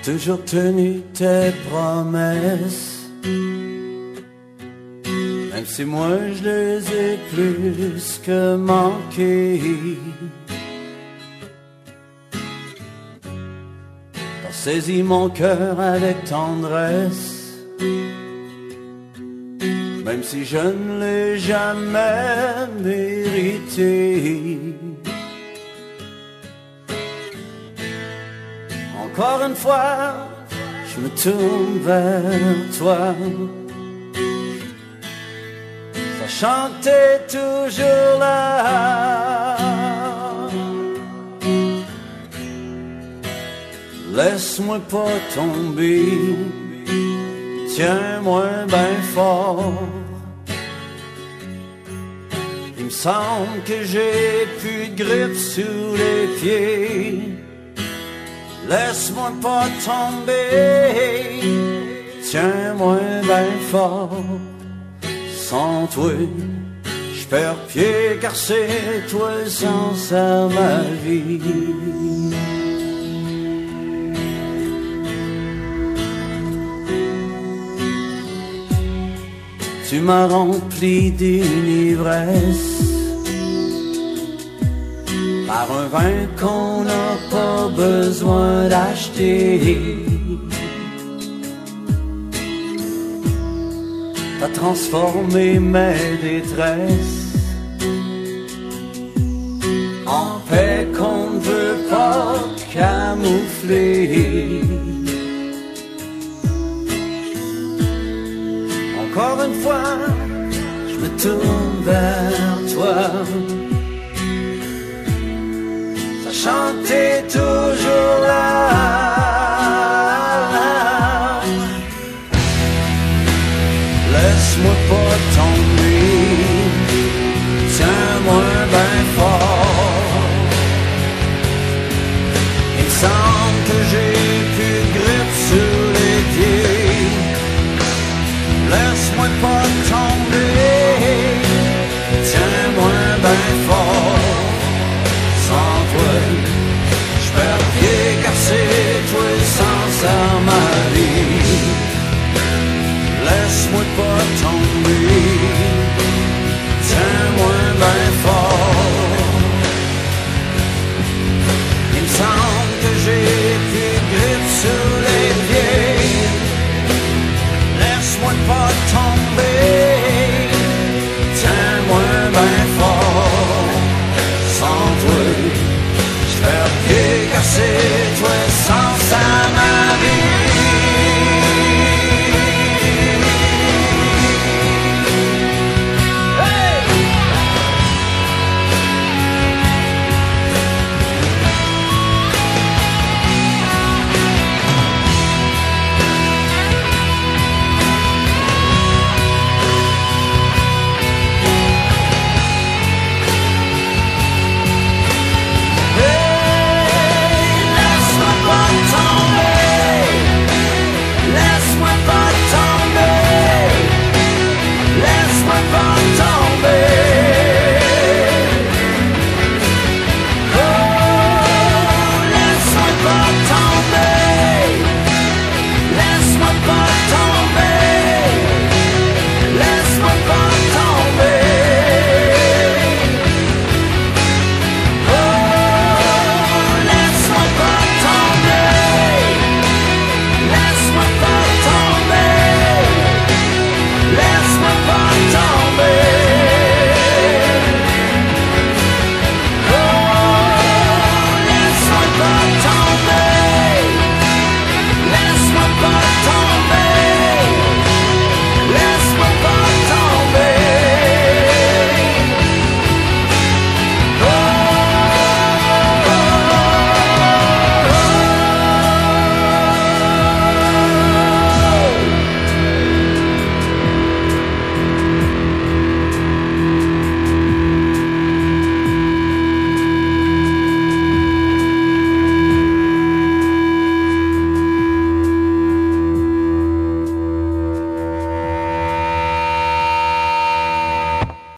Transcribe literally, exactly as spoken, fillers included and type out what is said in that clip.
toujours tenu tes promesses, même si moi je les ai plus que manquées. T'as saisi mon cœur avec tendresse, même si je ne l'ai jamais mérité. Encore une fois, je me tourne vers toi. Ça chantait toujours là. Laisse-moi pas tomber, tiens-moi bien fort. Il me semble que j'ai plus de grippe sous les pieds. Laisse-moi pas tomber, tiens-moi bien fort. Sans toi, je perds pied car c'est toi sans à ma vie. Tu m'as rempli d'une ivresse, par un vin qu'on n'a pas besoin d'acheter. T'as transformé mes détresses en paix qu'on ne veut pas camoufler. Encore une fois, je me tourne vers toi. Chanter toujours là. Laisse-moi pas tomber, tiens-moi bien fort. Il semble que j'ai plus de grippe sur les pieds. Laisse-moi pas tomber, tiens-moi bien fort. Sans toi, je perds pied car c'est toi sans à ma vie. Laisse-moi pas